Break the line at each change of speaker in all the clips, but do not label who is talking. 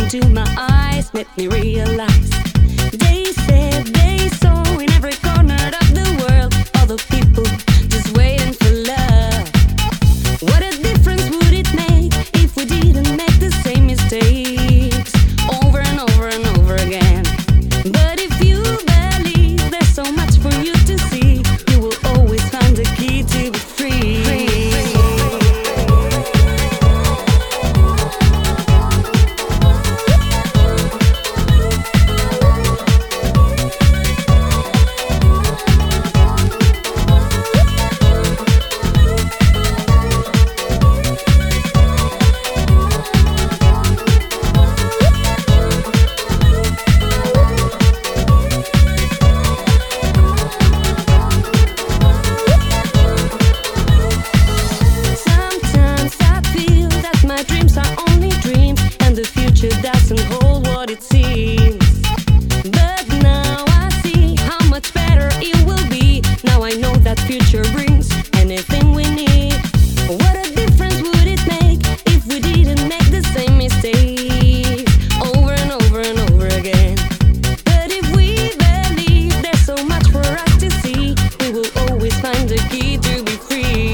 into my eyes made me realize they said they saw in every corner of the world all the people just waiting for love. What a difference would it make if we didn't make the same mistakes over and over and over again? But if you believe there's so much for you to see, you will always find the key to be free. Doesn't hold what it seems, but now I see how much better it will be. Now I know that future brings anything we need. What a difference would it make if we didn't make the same mistakes over and over and over again? But if we believe there's so much for us to see, we will always find the key to be free.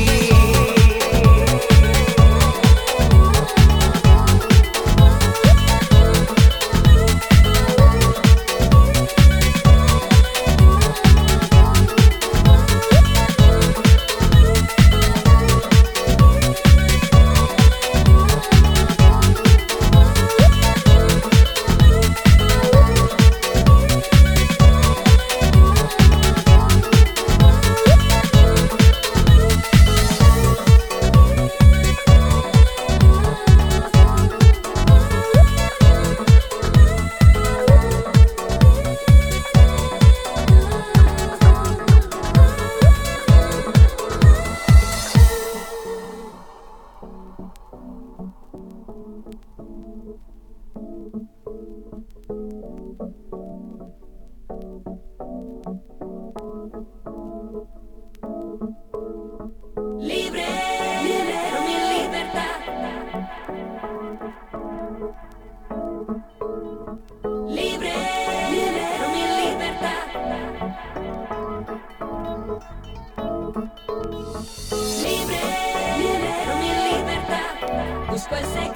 Libre, libero mi libertad. Libre, libero mi libertad. Libre, libero mi libertad. Busco el secreto.